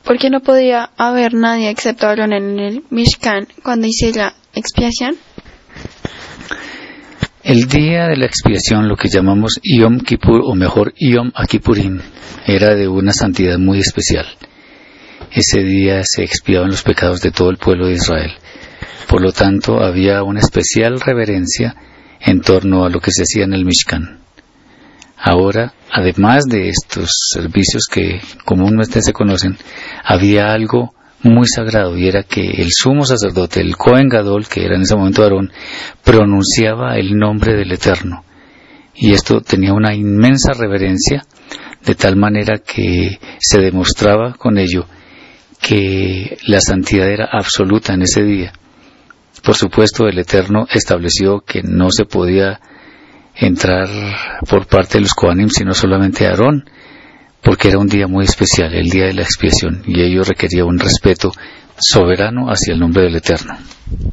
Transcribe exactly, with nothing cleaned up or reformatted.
¿Por qué no podía haber nadie excepto Aarón en el Mishkan cuando hice la expiación? El día de la expiación, lo que llamamos Yom Kippur, o mejor Yom Kippurim, era de una santidad muy especial. Ese día se expiaban los pecados de todo el pueblo de Israel. Por lo tanto, había una especial reverencia en torno a lo que se hacía en el Mishkan. Ahora, además de estos servicios que comúnmente se conocen, había algo muy sagrado, y era que el sumo sacerdote, el Cohen Gadol, que era en ese momento Aarón, pronunciaba el nombre del Eterno. Y esto tenía una inmensa reverencia, de tal manera que se demostraba con ello que la santidad era absoluta en ese día. Por supuesto, el Eterno estableció que no se podía entrar por parte de los Kohanim, sino solamente Aarón, porque era un día muy especial, el día de la expiación, y ello requería un respeto soberano hacia el nombre del Eterno.